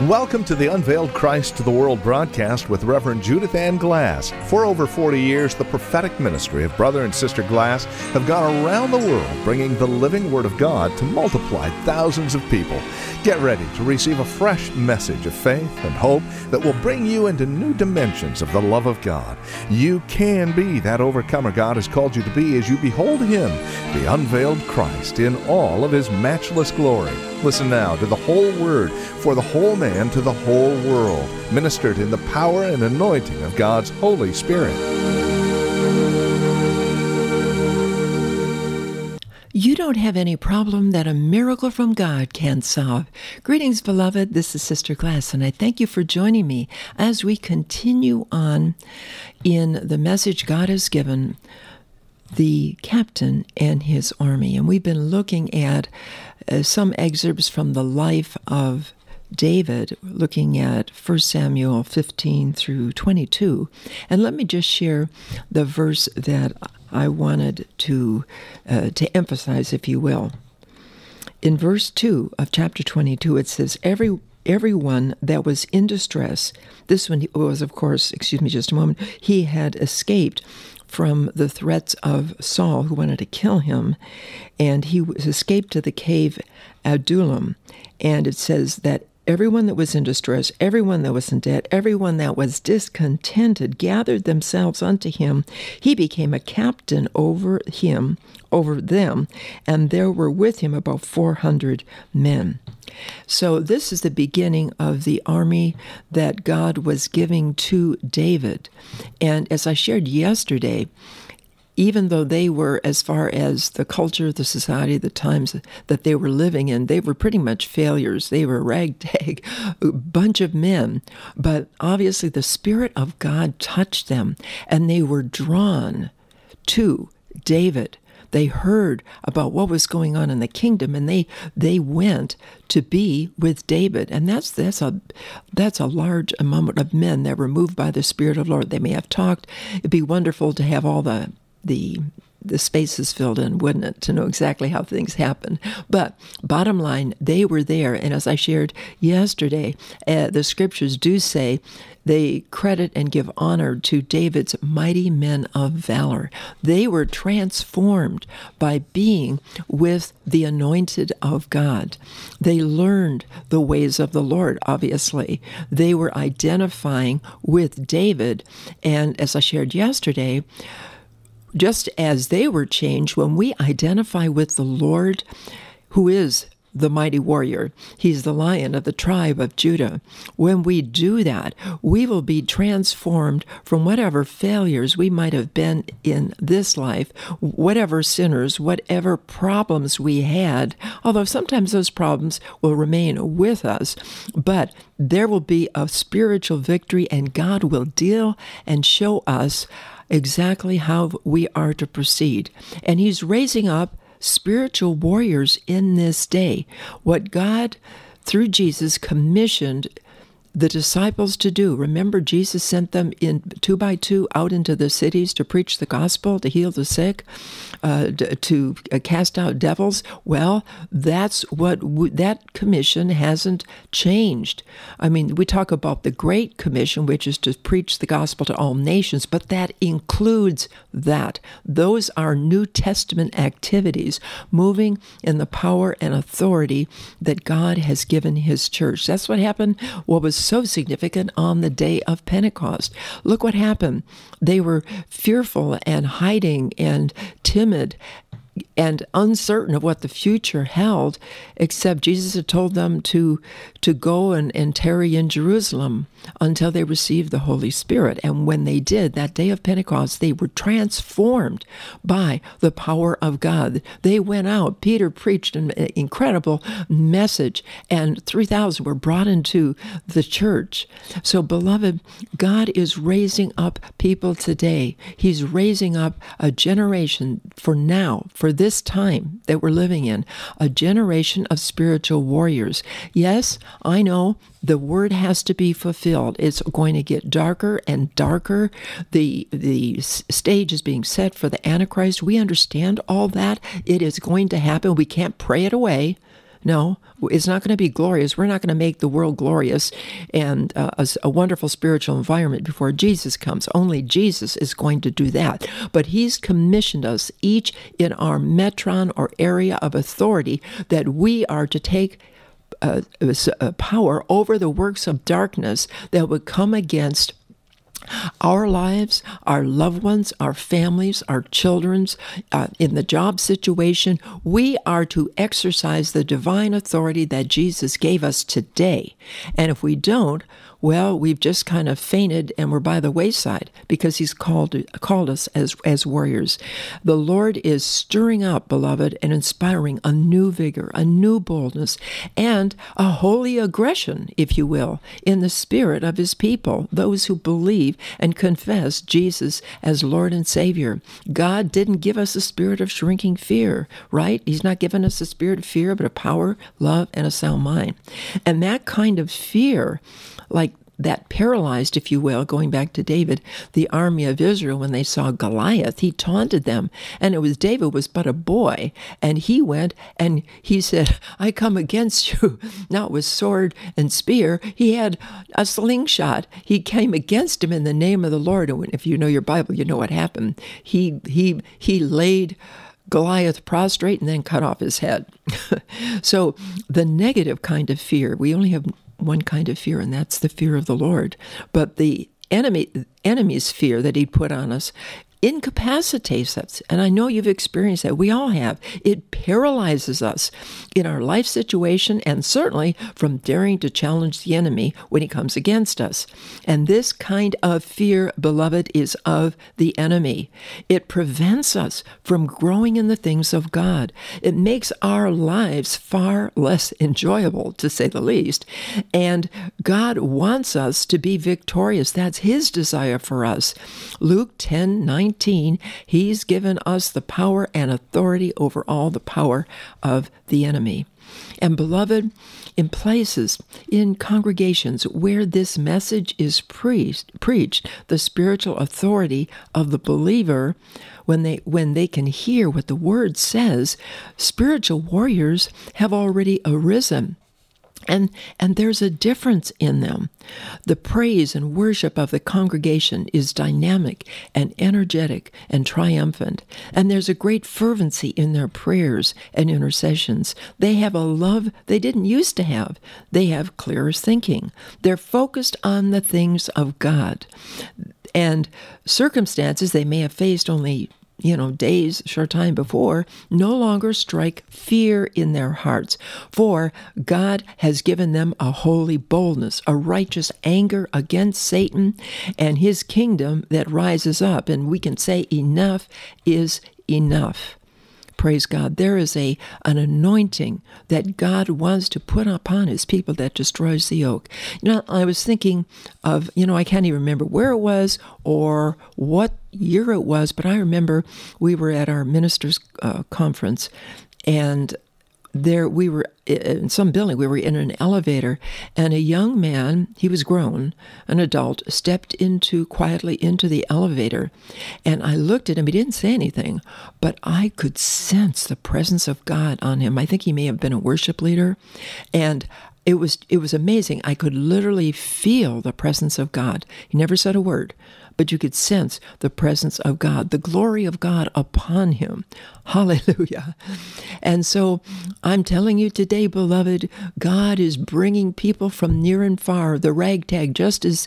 Welcome to the Unveiled Christ to the World broadcast with Reverend Judith Ann Glass. For over 40 years, the prophetic ministry of Brother and Sister Glass have gone around the world bringing the living Word of God to multiply thousands of people. Get ready to receive a fresh message of faith and hope that will bring you into new dimensions of the love of God. You can be that overcomer God has called you to be as you behold Him, the unveiled Christ, in all of His matchless glory. Listen now to the whole Word for the whole man to the whole world, ministered in the power and anointing of God's Holy Spirit. You don't have any problem that a miracle from God can't solve. Greetings, beloved. This is Sister Glass, and I thank you for joining me as we continue on in the message God has given the captain and his army. And we've been looking at some excerpts from the life of David, looking at 1 Samuel 15 through 22. And let me just share the verse that I wanted to emphasize, if you will. In verse 2 of chapter 22, it says, Everyone that was in distress, this one was, of course, just a moment, he had escaped from the threats of Saul, who wanted to kill him, and he escaped to the cave Adullam. And it says that everyone that was in distress, everyone that was in debt, everyone that was discontented gathered themselves unto him. He became a captain over them, and there were with him about 400 men. So this is the beginning of the army that God was giving to David. And as I shared yesterday, even though they were, as far as the culture, the society, the times that they were living in, they were pretty much failures. They were a ragtag bunch of men. But obviously the Spirit of God touched them, and they were drawn to David. They heard about what was going on in the kingdom, and they went to be with David. And that's a large amount of men that were moved by the Spirit of the Lord. They may have talked. It'd be wonderful to have all the spaces filled in, wouldn't it, to know exactly how things happen. But bottom line, they were there. And as I shared yesterday, the scriptures do say they credit and give honor to David's mighty men of valor. They were transformed by being with the anointed of God. They learned the ways of the Lord, obviously. They were identifying with David. And as I shared yesterday, just as they were changed, when we identify with the Lord, who is the mighty warrior, He's the Lion of the tribe of Judah. When we do that, we will be transformed from whatever failures we might have been in this life, whatever sinners, whatever problems we had, although sometimes those problems will remain with us, but there will be a spiritual victory, and God will deal and show us exactly how we are to proceed. And He's raising up spiritual warriors in this day. What God, through Jesus, commissioned the disciples to do. Remember, Jesus sent them in 2 by 2 out into the cities to preach the gospel, to heal the sick, to cast out devils. Well, that's what that commission hasn't changed. I mean, we talk about the Great Commission, which is to preach the gospel to all nations, but that includes that. Those are New Testament activities, moving in the power and authority that God has given His church. That's what happened. What was so significant on the day of Pentecost. Look what happened. They were fearful and hiding and timid and uncertain of what the future held, except Jesus had told them to go and tarry in Jerusalem until they received the Holy Spirit. And when they did, that day of Pentecost, they were transformed by the power of God. They went out. Peter preached an incredible message, and 3,000 were brought into the church. So, beloved, God is raising up people today. He's raising up a generation for now, for this time that we're living in, a generation of spiritual warriors. Yes, I know the word has to be fulfilled. It's going to get darker and darker. The stage is being set for the Antichrist. We understand all that. It is going to happen. We can't pray it away. No, it's not going to be glorious. We're not going to make the world glorious and a wonderful spiritual environment before Jesus comes. Only Jesus is going to do that. But he's commissioned us each in our metron or area of authority that we are to take power over the works of darkness that would come against our lives, our loved ones, our families, our children's, in the job situation. We are to exercise the divine authority that Jesus gave us today. And if we don't, well, we've just kind of fainted and we're by the wayside because he's called us as warriors. The Lord is stirring up, beloved, and inspiring a new vigor, a new boldness, and a holy aggression, if you will, in the spirit of his people, those who believe and confess Jesus as Lord and Savior. God didn't give us a spirit of shrinking fear, right? He's not given us a spirit of fear, but a power, love, and a sound mind. And that kind of fear, like that paralyzed, if you will, going back to David, the army of Israel when they saw Goliath. He taunted them, and David was but a boy, and he went and he said, I come against you, not with sword and spear. He had a slingshot. He came against him in the name of the Lord, and if you know your Bible, you know what happened. He laid Goliath prostrate and then cut off his head. So the negative kind of fear, we only have one kind of fear, and that's the fear of the Lord. But the enemy's fear that he'd put on us incapacitates us. And I know you've experienced that. We all have. It paralyzes us in our life situation and certainly from daring to challenge the enemy when he comes against us. And this kind of fear, beloved, is of the enemy. It prevents us from growing in the things of God. It makes our lives far less enjoyable, to say the least. And God wants us to be victorious. That's his desire for us. Luke 10:19. He's given us the power and authority over all the power of the enemy. And beloved, in places, in congregations where this message is preached, the spiritual authority of the believer, when they can hear what the word says, spiritual warriors have already arisen. And there's a difference in them. The praise and worship of the congregation is dynamic and energetic and triumphant. And there's a great fervency in their prayers and intercessions. They have a love they didn't used to have. They have clearer thinking. They're focused on the things of God. And circumstances they may have faced only days, short time before, no longer strike fear in their hearts. For God has given them a holy boldness, a righteous anger against Satan and his kingdom that rises up. And we can say enough is enough. Praise God. There is an anointing that God wants to put upon his people that destroys the yoke. I was thinking of, I can't even remember where it was or what year it was, but I remember we were at our ministers' conference, and there we were in some building. We were in an elevator, and a young man, he was grown, an adult, stepped quietly into the elevator, and I looked at him. He didn't say anything, but I could sense the presence of God on him. I think he may have been a worship leader, and it was amazing. I could literally feel the presence of God. He never said a word, but you could sense the presence of God, the glory of God upon him. Hallelujah. And so I'm telling you today, beloved, God is bringing people from near and far, the ragtag, just as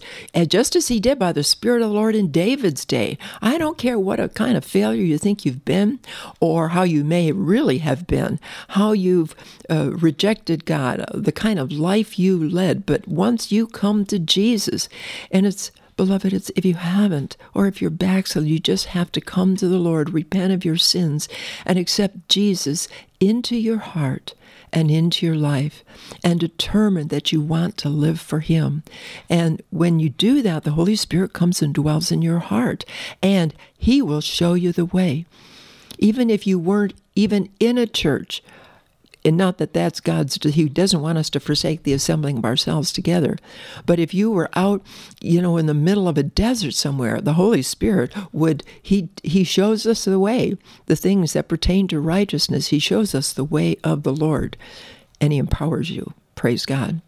he did by the Spirit of the Lord in David's day. I don't care what kind of failure you think you've been or how you may really have been, how you've rejected God, the kind of life you led. But once you come to Jesus, and beloved, if you haven't, or if you're backslid, you just have to come to the Lord, repent of your sins, and accept Jesus into your heart and into your life, and determine that you want to live for him. And when you do that, the Holy Spirit comes and dwells in your heart, and he will show you the way. Even if you weren't even in a church, and not that that's he doesn't want us to forsake the assembling of ourselves together. But if you were out, in the middle of a desert somewhere, the Holy Spirit he shows us the way, the things that pertain to righteousness. He shows us the way of the Lord. and He empowers you. Praise God.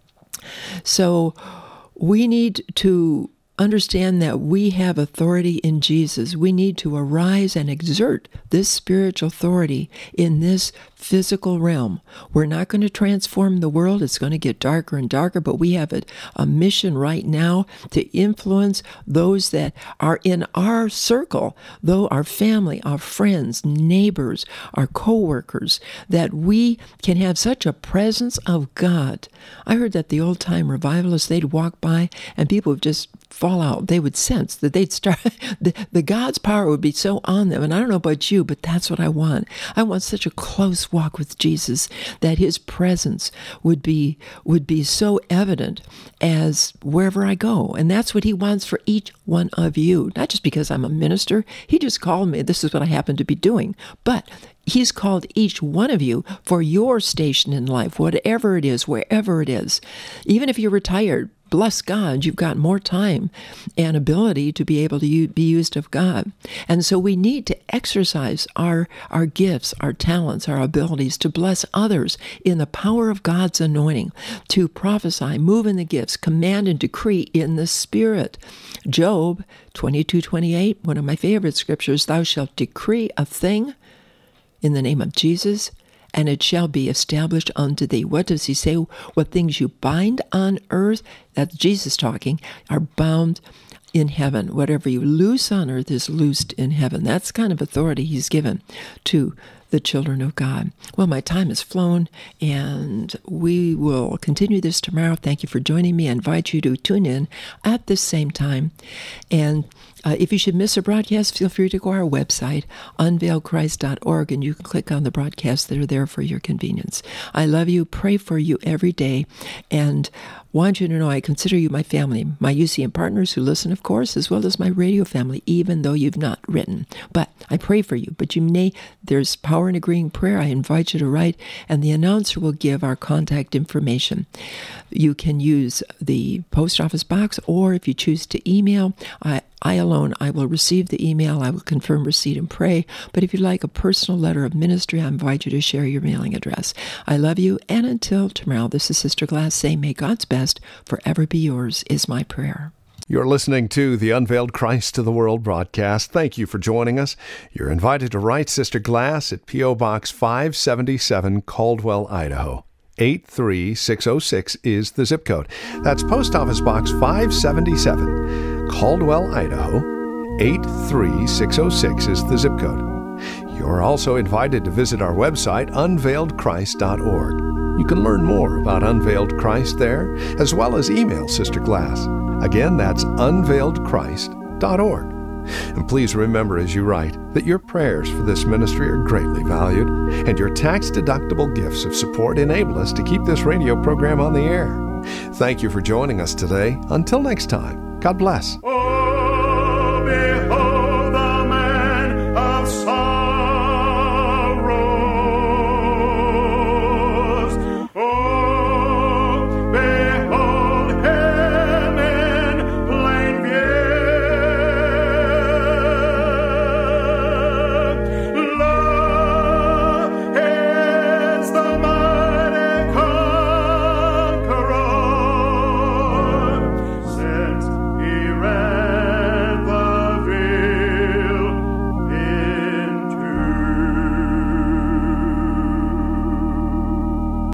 So we need to understand that we have authority in Jesus. We need to arise and exert this spiritual authority in this physical realm. We're not going to transform the world. It's going to get darker and darker, but we have a mission right now to influence those that are in our circle, though our family, our friends, neighbors, our co-workers, that we can have such a presence of God. I heard that the old-time revivalists, they'd walk by and people would just fall out. They would sense that they'd start, the God's power would be so on them. And I don't know about you, but that's what I want. I want such a close walk with Jesus that His presence would be so evident as wherever I go. And that's what He wants for each one of you. Not just because I'm a minister. He just called me. This is what I happen to be doing. But He's called each one of you for your station in life, whatever it is, wherever it is. Even if you're retired, bless God, you've got more time and ability to be able to be used of God. And so we need to exercise our gifts, our talents, our abilities to bless others in the power of God's anointing, to prophesy, move in the gifts, command and decree in the Spirit. Job 22:28, one of my favorite scriptures, thou shalt decree a thing in the name of Jesus, and it shall be established unto thee. What does he say? What things you bind on earth, that's Jesus talking, are bound in heaven. Whatever you loose on earth is loosed in heaven. That's kind of authority He's given to the children of God. Well, my time has flown, and we will continue this tomorrow. Thank you for joining me. I invite you to tune in at the same time. And if you should miss a broadcast, feel free to go to our website, unveiledchrist.org, and you can click on the broadcasts that are there for your convenience. I love you, pray for you every day, and want you to know I consider you my family, my UCM partners who listen, of course, as well as my radio family, even though you've not written. But I pray for you. But there's power in agreeing prayer. I invite you to write, and the announcer will give our contact information. You can use the post office box, or if you choose to email, I will receive the email. I will confirm receipt and pray. But if you'd like a personal letter of ministry, I invite you to share your mailing address. I love you. And until tomorrow, this is Sister Glass saying, may God's best forever be yours is my prayer. You're listening to the Unveiled Christ to the World broadcast. Thank you for joining us. You're invited to write Sister Glass at P.O. Box 577, Caldwell, Idaho. 83606 is the zip code. That's Post Office Box 577, Caldwell, Idaho. 83606 is the zip code. You're also invited to visit our website, unveiledchrist.org. You can learn more about Unveiled Christ there, as well as email Sister Glass. Again, that's unveiledchrist.org. And please remember as you write that your prayers for this ministry are greatly valued, and your tax-deductible gifts of support enable us to keep this radio program on the air. Thank you for joining us today. Until next time, God bless.